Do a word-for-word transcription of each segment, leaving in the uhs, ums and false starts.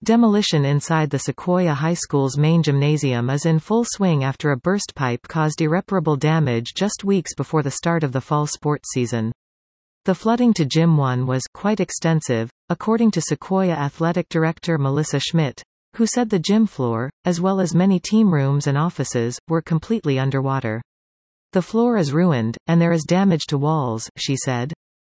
Demolition inside the Sequoia High School's main gymnasium is in full swing after a burst pipe caused irreparable damage just weeks before the start of the fall sports season. The flooding to Gym one was quite extensive, according to Sequoia Athletic Director Melissa Schmidt, who said the gym floor, as well as many team rooms and offices, were completely underwater. The floor is ruined, and there is damage to walls, she said.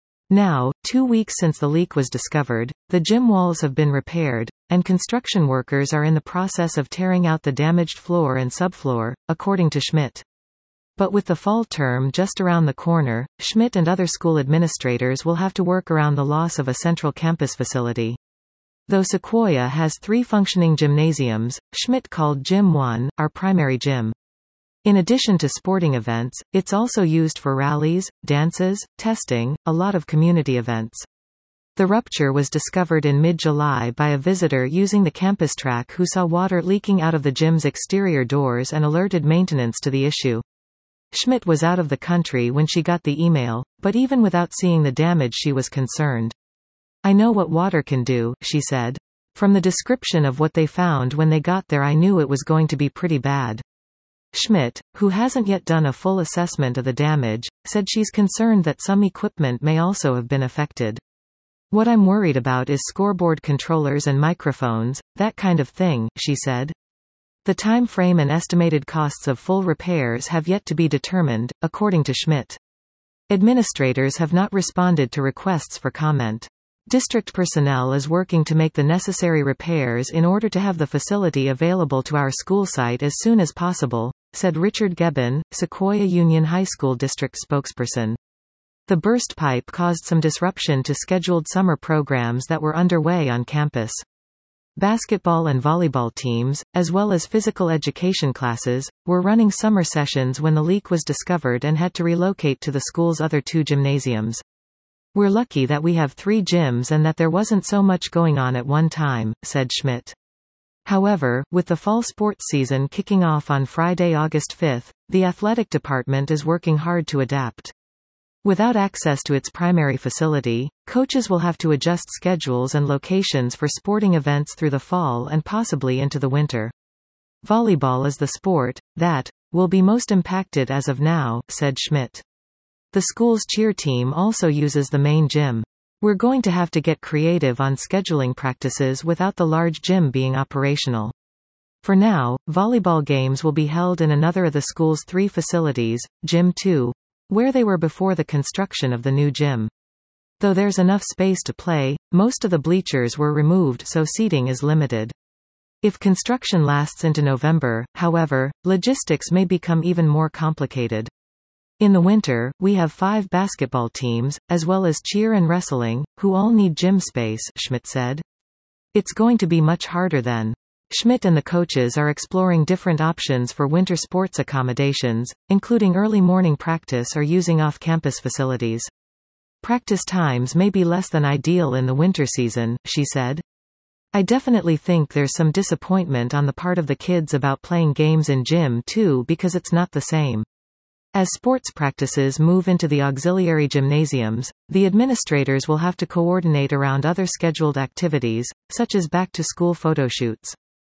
Now, two weeks since the leak was discovered, the gym walls have been repaired, and construction workers are in the process of tearing out the damaged floor and subfloor, according to Schmidt. But with the fall term just around the corner, Schmidt and other school administrators will have to work around the loss of a central campus facility. Though Sequoia has three functioning gymnasiums, Schmidt called Gym one, our primary gym. In addition to sporting events, it's also used for rallies, dances, testing, a lot of community events. The rupture was discovered in mid-July by a visitor using the campus track who saw water leaking out of the gym's exterior doors and alerted maintenance to the issue. Schmidt was out of the country when she got the email, but even without seeing the damage she was concerned. "I know what water can do," she said. "From the description of what they found when they got there I knew it was going to be pretty bad." Schmidt, who hasn't yet done a full assessment of the damage, said she's concerned that some equipment may also have been affected. "What I'm worried about is scoreboard controllers and microphones, that kind of thing," she said. The time frame and estimated costs of full repairs have yet to be determined, according to Schmidt. Administrators have not responded to requests for comment. District personnel is working to make the necessary repairs in order to have the facility available to our school site as soon as possible, said Richard Gebbin, Sequoia Union High School District spokesperson. The burst pipe caused some disruption to scheduled summer programs that were underway on campus. Basketball and volleyball teams, as well as physical education classes, were running summer sessions when the leak was discovered and had to relocate to the school's other two gymnasiums. "We're lucky that we have three gyms and that there wasn't so much going on at one time," said Schmidt. However, with the fall sports season kicking off on Friday, August fifth, the athletic department is working hard to adapt. Without access to its primary facility, coaches will have to adjust schedules and locations for sporting events through the fall and possibly into the winter. "Volleyball is the sport that will be most impacted as of now," said Schmidt. The school's cheer team also uses the main gym. "We're going to have to get creative on scheduling practices without the large gym being operational. For now, volleyball games will be held in another of the school's three facilities, Gym two, where they were before the construction of the new gym. Though there's enough space to play, most of the bleachers were removed so seating is limited. If construction lasts into November, however, logistics may become even more complicated. In the winter, we have five basketball teams, as well as cheer and wrestling, who all need gym space," Schmidt said. "It's going to be much harder then." Schmidt and the coaches are exploring different options for winter sports accommodations, including early morning practice or using off-campus facilities. "Practice times may be less than ideal in the winter season," she said. "I definitely think there's some disappointment on the part of the kids about playing games in Gym two because it's not the same." As sports practices move into the auxiliary gymnasiums, the administrators will have to coordinate around other scheduled activities, such as back-to-school photoshoots.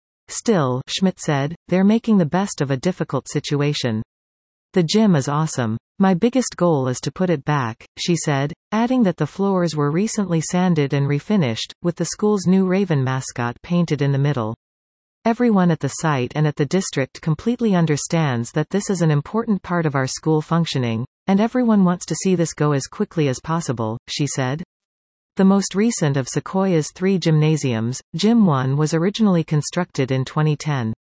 Still, Schmidt said, they're making the best of a difficult situation. "The gym is awesome. My biggest goal is to put it back," she said, adding that the floors were recently sanded and refinished, with the school's new Raven mascot painted in the middle. "Everyone at the site and at the district completely understands that this is an important part of our school functioning, and everyone wants to see this go as quickly as possible," she said. The most recent of Sequoia's three gymnasiums, Gym one was originally constructed in twenty ten.